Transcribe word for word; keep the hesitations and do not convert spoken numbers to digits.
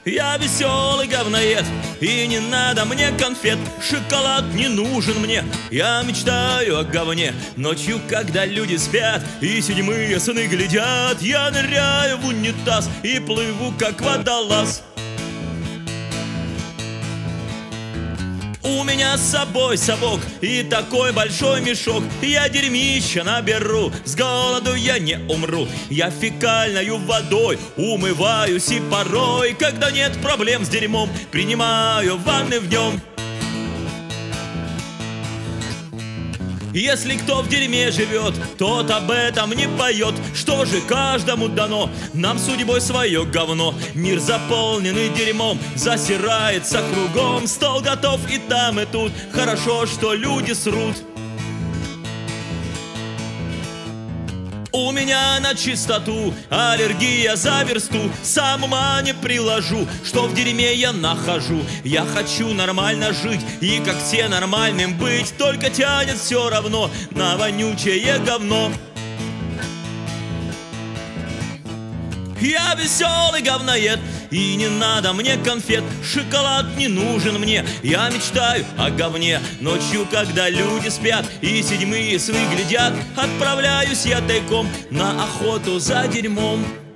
Я веселый говноед, и не надо мне конфет. Шоколад не нужен мне, я мечтаю о говне. Ночью, когда люди спят и седьмые сны глядят, я ныряю в унитаз и плыву, как водолаз. У меня с собой совок и такой большой мешок. Я дерьмища наберу, с голоду я не умру. Я фекальною водой умываюсь и порой, когда нет проблем с дерьмом, принимаю ванны в нем. Если кто в дерьме живет, тот об этом не поет. Что же каждому дано, нам судьбой свое говно. Мир заполненный дерьмом, засирается кругом. Стол готов и там и тут, хорошо, что люди срут. У меня на чистоту аллергия за версту. Сам ума не приложу, что в дерьме я нахожу. Я хочу нормально жить и как все нормальным быть, только тянет все равно на вонючее говно. Я веселый говноед, и не надо мне конфет. Шоколад не нужен мне, я мечтаю о говне. Ночью, когда люди спят и седьмые сны глядят, отправляюсь я тайком на охоту за дерьмом.